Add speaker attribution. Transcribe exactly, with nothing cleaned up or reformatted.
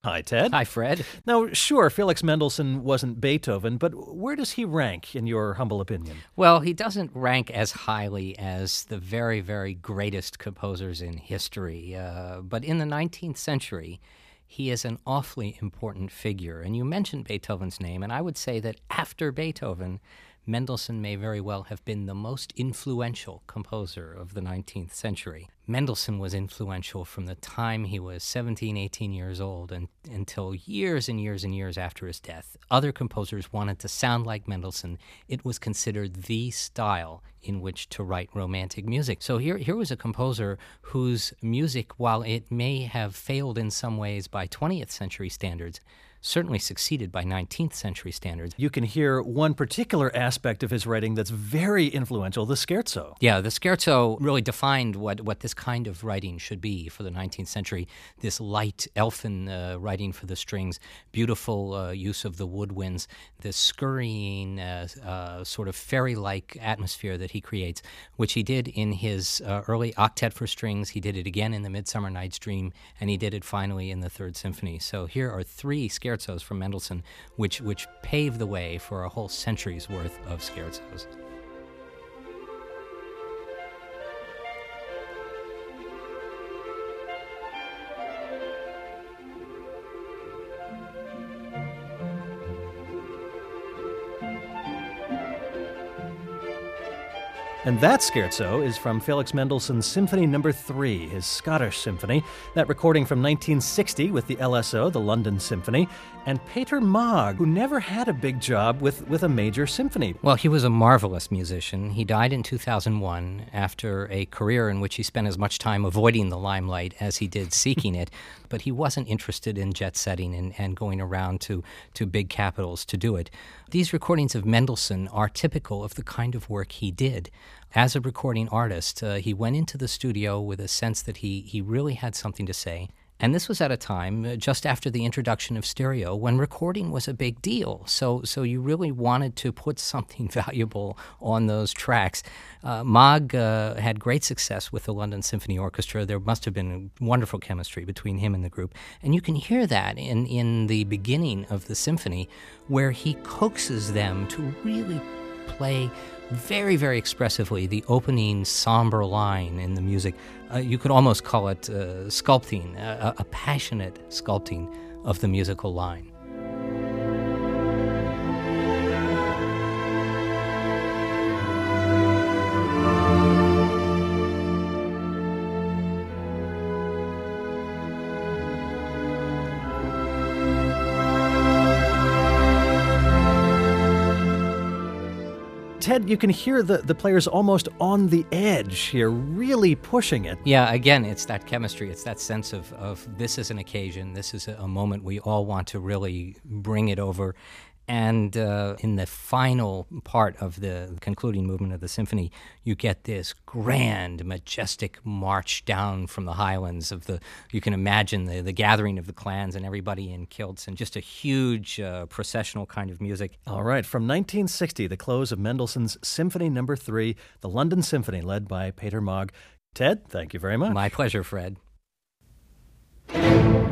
Speaker 1: Hi, Ted.
Speaker 2: Hi, Fred.
Speaker 1: Now, sure, Felix Mendelssohn wasn't Beethoven, but where does he rank, in your humble opinion?
Speaker 2: Well, he doesn't rank as highly as the very, very greatest composers in history. Uh, but in the nineteenth century, he is an awfully important figure. And you mentioned Beethoven's name, and I would say that after Beethoven, Mendelssohn may very well have been the most influential composer of the nineteenth century. Mendelssohn was influential from the time he was seventeen, eighteen years old and until years and years and years after his death. Other composers wanted to sound like Mendelssohn. It was considered the style in which to write romantic music. So here, here was a composer whose music, while it may have failed in some ways by twentieth century standards, certainly succeeded by nineteenth century standards.
Speaker 1: You can hear one particular aspect of his writing that's very influential, the scherzo.
Speaker 2: Yeah, the scherzo really defined what, what this kind of writing should be for the nineteenth century. This light, elfin uh, writing for the strings, beautiful uh, use of the woodwinds, this scurrying uh, uh, sort of fairy-like atmosphere that he creates, which he did in his uh, early octet for strings. He did it again in the Midsummer Night's Dream, and he did it finally in the Third Symphony. So here are three scherzos from Mendelssohn, which which paved the way for a whole century's worth of scherzos.
Speaker 1: And that scherzo is from Felix Mendelssohn's Symphony Number three, his Scottish symphony. That recording from nineteen sixty with the L S O, the London Symphony, and Peter Maag, who never had a big job with, with a major symphony.
Speaker 2: Well, he was a marvelous musician. He died in two thousand one after a career in which he spent as much time avoiding the limelight as he did seeking it. But he wasn't interested in jet setting and, and going around to, to big capitals to do it. These recordings of Mendelssohn are typical of the kind of work he did. As a recording artist, uh, he went into the studio with a sense that he, he really had something to say. And this was at a time, uh, just after the introduction of stereo, when recording was a big deal. So so you really wanted to put something valuable on those tracks. Uh, Maag uh, had great success with the London Symphony Orchestra. There must have been wonderful chemistry between him and the group. And you can hear that in, in the beginning of the symphony, where he coaxes them to really play very, very expressively the opening somber line in the music. Uh, you could almost call it uh, sculpting, a, a passionate sculpting of the musical line.
Speaker 1: Ted, you can hear the, the players almost on the edge here, really pushing it.
Speaker 2: Yeah, again, it's that chemistry. It's that sense of, of this is an occasion. This is a moment we all want to really bring it over. And uh, in the final part of the concluding movement of the symphony, you get this grand, majestic march down from the highlands of the, you can imagine the, the gathering of the clans and everybody in kilts and just a huge uh, processional kind of music.
Speaker 1: All right, from nineteen sixty, the close of Mendelssohn's Symphony Number three, the London Symphony, led by Peter Maag. Ted, thank you very much.
Speaker 2: My pleasure, Fred.